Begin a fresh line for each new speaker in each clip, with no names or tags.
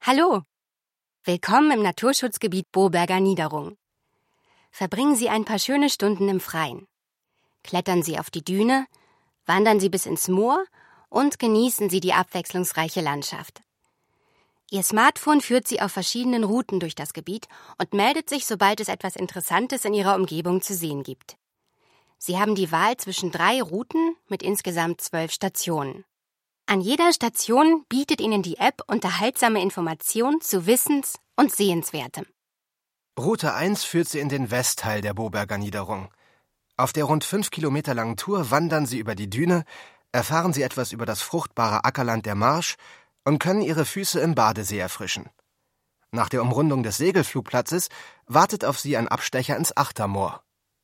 Hallo, willkommen im Naturschutzgebiet Boberger Niederung. Verbringen Sie ein paar schöne Stunden im Freien. Klettern Sie auf die Düne, wandern Sie bis ins Moor und genießen Sie die abwechslungsreiche Landschaft. Ihr Smartphone führt Sie auf verschiedenen Routen durch das Gebiet und meldet sich, sobald es etwas Interessantes in Ihrer Umgebung zu sehen gibt. Sie haben die Wahl zwischen 3 Routen mit insgesamt 12 Stationen. An jeder Station bietet Ihnen die App unterhaltsame Informationen zu Wissens- und Sehenswertem.
Route 1 führt Sie in den Westteil der Boberger Niederung. Auf der rund 5 Kilometer langen Tour wandern Sie über die Düne, erfahren Sie etwas über das fruchtbare Ackerland der Marsch und können Ihre Füße im Badesee erfrischen. Nach der Umrundung des Segelflugplatzes wartet auf Sie ein Abstecher ins Achtermoor.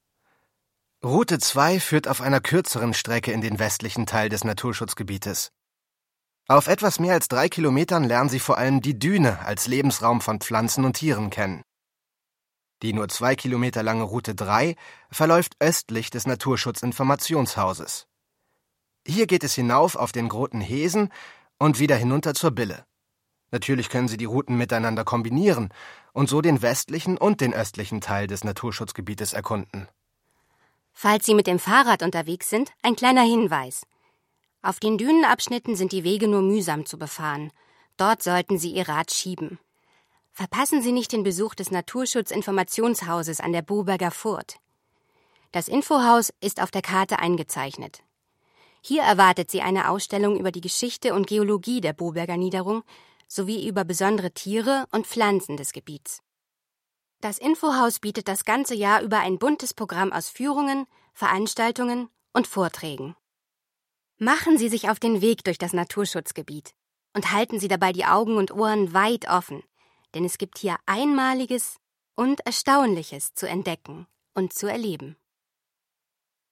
Route 2 führt auf einer kürzeren Strecke in den westlichen Teil des Naturschutzgebietes. Auf etwas mehr als 3 Kilometern lernen Sie vor allem die Düne als Lebensraum von Pflanzen und Tieren kennen. Die nur 2 Kilometer lange Route 3 verläuft östlich des Naturschutzinformationshauses. Hier geht es hinauf auf den Groten Hesen und wieder hinunter zur Bille. Natürlich können Sie die Routen miteinander kombinieren und so den westlichen und den östlichen Teil des Naturschutzgebietes erkunden.
Falls Sie mit dem Fahrrad unterwegs sind, ein kleiner Hinweis. Auf den Dünenabschnitten sind die Wege nur mühsam zu befahren. Dort sollten Sie Ihr Rad schieben. Verpassen Sie nicht den Besuch des Naturschutzinformationshauses an der Boberger Furt. Das Infohaus ist auf der Karte eingezeichnet. Hier erwartet Sie eine Ausstellung über die Geschichte und Geologie der Boberger Niederung sowie über besondere Tiere und Pflanzen des Gebiets. Das Infohaus bietet das ganze Jahr über ein buntes Programm aus Führungen, Veranstaltungen und Vorträgen. Machen Sie sich auf den Weg durch das Naturschutzgebiet und halten Sie dabei die Augen und Ohren weit offen, denn es gibt hier Einmaliges und Erstaunliches zu entdecken und zu erleben.